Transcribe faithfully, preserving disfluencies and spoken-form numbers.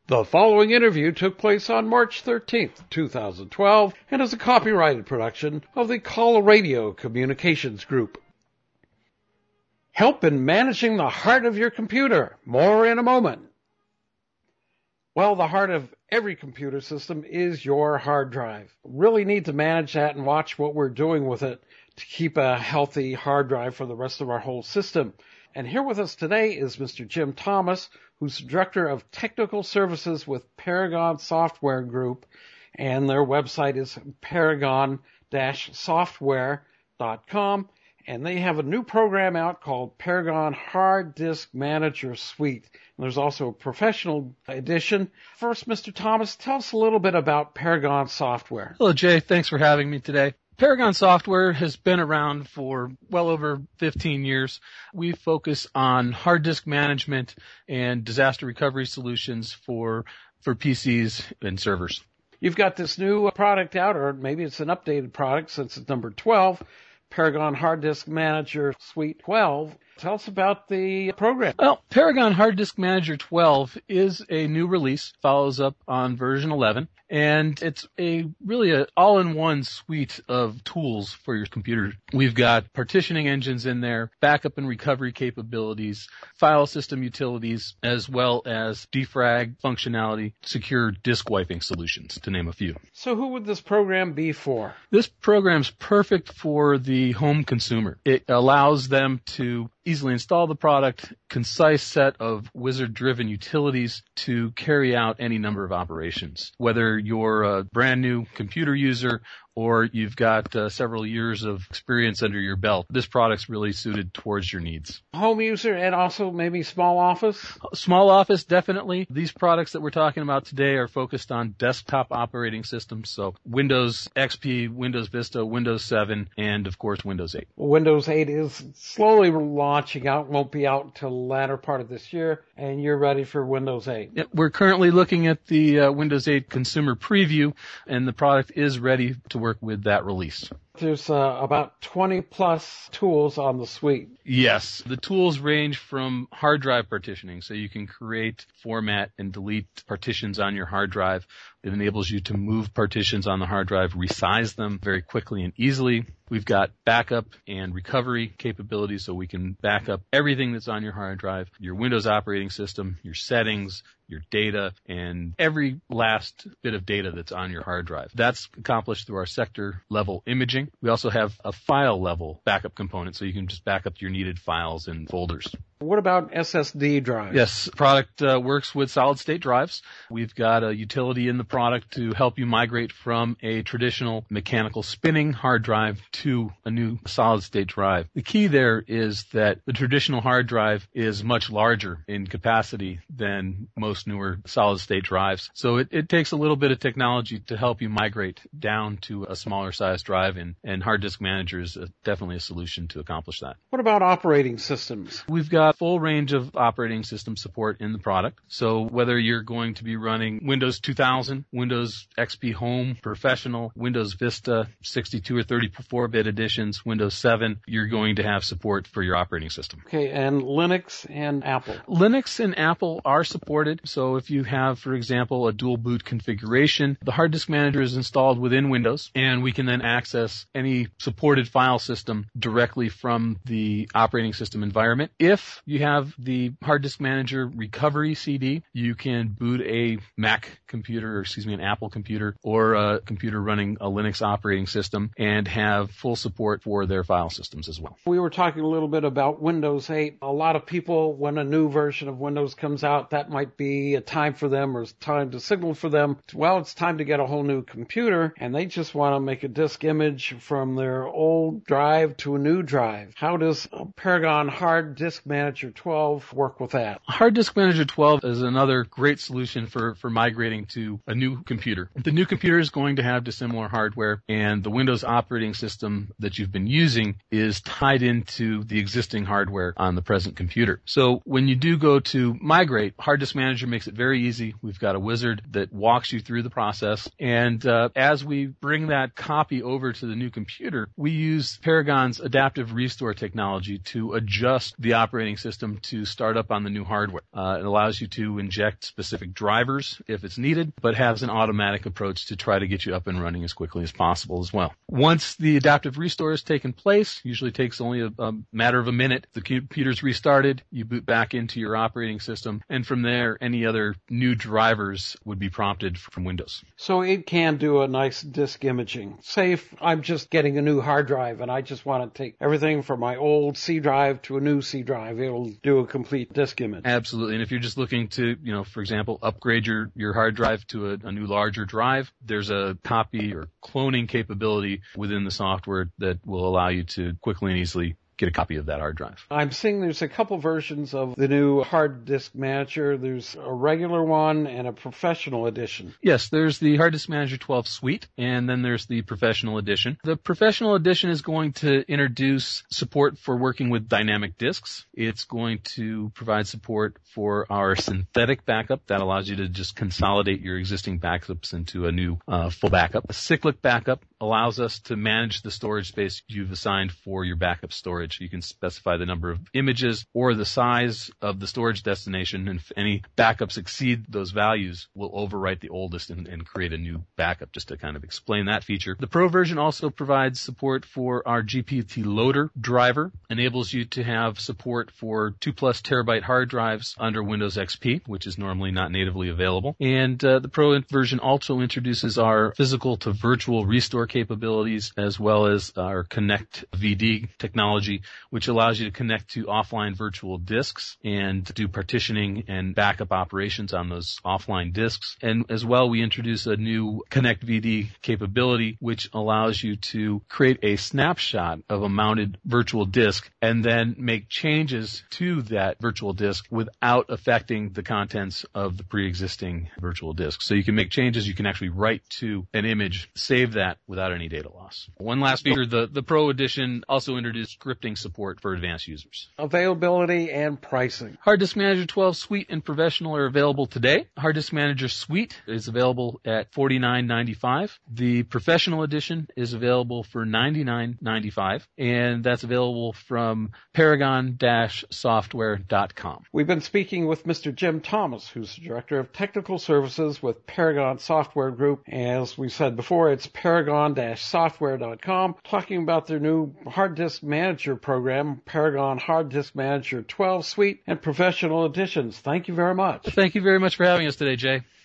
The following interview took place on March thirteenth, two thousand twelve, and is a copyrighted production of the Coloradio Communications Group. Help in managing the heart of your computer. More in a moment. Well, the heart of every computer system is your hard drive. Really need to manage that and watch what we're doing with it to keep a healthy hard drive for the rest of our whole system. And here with us today is Mister Jim Thomas, who's Director of Technical Services with Paragon Software Group, and their website is paragon dash software dot com, and they have a new program out called Paragon Hard Disk Manager Suite. And there's also a professional edition. First, Mister Thomas, tell us a little bit about Paragon Software. Hello, Jay. Thanks for having me today. Paragon Software has been around for well over fifteen years. We focus on hard disk management and disaster recovery solutions for for P Cs and servers. You've got this new product out, or maybe it's an updated product since it's number twelve, Paragon Hard Disk Manager Suite twelve. Tell us about the program. Well, Paragon Hard Disk Manager twelve is a new release, follows up on version eleven, and it's a really an all-in-one suite of tools for your computer. We've got partitioning engines in there, backup and recovery capabilities, file system utilities, as well as defrag functionality, secure disk wiping solutions, to name a few. So who would this program be for? This program's perfect for the home consumer. It allows them to easily install the product, concise set of wizard-driven utilities to carry out any number of operations. Whether you're a brand new computer user or you've got uh, several years of experience under your belt, this product's really suited towards your needs. Home user and also maybe small office? Small office, definitely. These products that we're talking about today are focused on desktop operating systems, so Windows X P, Windows Vista, Windows seven, and of course Windows eight. Windows eight is slowly launching out, won't be out until the latter part of this year, and you're ready for Windows eight. Yeah, we're currently looking at the uh, Windows eight consumer preview, and the product is ready to work with that release. There's uh, about twenty plus tools on the suite. Yes. The tools range from hard drive partitioning, so you can create, format, and delete partitions on your hard drive. It enables you to move partitions on the hard drive, resize them very quickly and easily. We've got backup and recovery capabilities, so we can back up everything that's on your hard drive, your Windows operating system, your settings, your data, and every last bit of data that's on your hard drive. That's accomplished through our sector-level imaging. We also have a file-level backup component, so you can just back up your needed files and folders. What about S S D drives? Yes, the product uh, works with solid-state drives. We've got a utility in the product to help you migrate from a traditional mechanical spinning hard drive to a new solid-state drive. The key there is that the traditional hard drive is much larger in capacity than most newer solid-state drives. So it, it takes a little bit of technology to help you migrate down to a smaller size drive, and, and Hard Disk Manager is a, definitely a solution to accomplish that. What about operating systems? We've got full range of operating system support in the product. So whether you're going to be running Windows two thousand, Windows X P Home, Professional, Windows Vista, sixty-two or thirty-four bit editions, Windows seven, you're going to have support for your operating system. Okay, and Linux and Apple? Linux and Apple are supported. So if you have, for example, a dual boot configuration, the Hard Disk Manager is installed within Windows, and we can then access any supported file system directly from the operating system environment. If you have the Hard Disk Manager Recovery C D, you can boot a Mac computer, or excuse me, an Apple computer, or a computer running a Linux operating system, and have full support for their file systems as well. We were talking a little bit about Windows eight. A lot of people, when a new version of Windows comes out, that might be a time for them, or time to signal for them, well, it's time to get a whole new computer, and they just want to make a disk image from their old drive to a new drive. How does Paragon Hard Disk Manager twelve work with that? Hard Disk Manager twelve is another great solution for, for migrating to a new computer. The new computer is going to have dissimilar hardware, and the Windows operating system that you've been using is tied into the existing hardware on the present computer. So when you do go to migrate, Hard Disk Manager makes it very easy. We've got a wizard that walks you through the process, and uh, as we bring that copy over to the new computer, we use Paragon's adaptive restore technology to adjust the operating operating system to start up on the new hardware. Uh, it allows you to inject specific drivers if it's needed, but has an automatic approach to try to get you up and running as quickly as possible as well. Once the adaptive restore has taken place, usually takes only a, a matter of a minute, the computer's restarted, you boot back into your operating system, and from there, any other new drivers would be prompted from Windows. So it can do a nice disk imaging. Say if I'm just getting a new hard drive and I just want to take everything from my old C drive to a new C drive, it'll do a complete disk image. Absolutely. And if you're just looking to, you know, for example, upgrade your, your hard drive to a, a new larger drive, there's a copy or cloning capability within the software that will allow you to quickly and easily get a copy of that hard drive. I'm seeing there's a couple versions of the new hard disk manager. There's a regular one and a professional edition. Yes, there's the Hard Disk Manager twelve Suite, and then there's the professional edition. The professional edition is going to introduce support for working with dynamic disks. It's going to provide support for our synthetic backup. That allows you to just consolidate your existing backups into a new uh, full backup. A cyclic backup allows us to manage the storage space you've assigned for your backup storage. You can specify the number of images or the size of the storage destination, and if any backups exceed those values, we'll overwrite the oldest and, and create a new backup, just to kind of explain that feature. The Pro version also provides support for our G P T loader driver, enables you to have support for two plus terabyte hard drives under Windows X P, which is normally not natively available. And uh, the Pro version also introduces our physical to virtual restore capabilities, as well as our Connect V D technology, which allows you to connect to offline virtual disks and do partitioning and backup operations on those offline disks. And as well, we introduce a new Connect V D capability, which allows you to create a snapshot of a mounted virtual disk and then make changes to that virtual disk without affecting the contents of the pre-existing virtual disk. So you can make changes. You can actually write to an image, save that without any data loss. One last feature, the, the Pro Edition also introduced scripting support for advanced users. Availability and pricing. Hard Disk Manager twelve Suite and Professional are available today. Hard Disk Manager Suite is available at forty-nine ninety-five. The Professional Edition is available for ninety-nine ninety-five, and that's available from paragon dash software dot com. We've been speaking with Mister Jim Thomas, who's the Director of Technical Services with Paragon Software Group. As we said before, it's paragon dash software dot com, talking about their new Hard Disk Manager program, Paragon Hard Disk Manager twelve Suite and Professional Editions. Thank you very much. Thank you very much for having us today, Jay.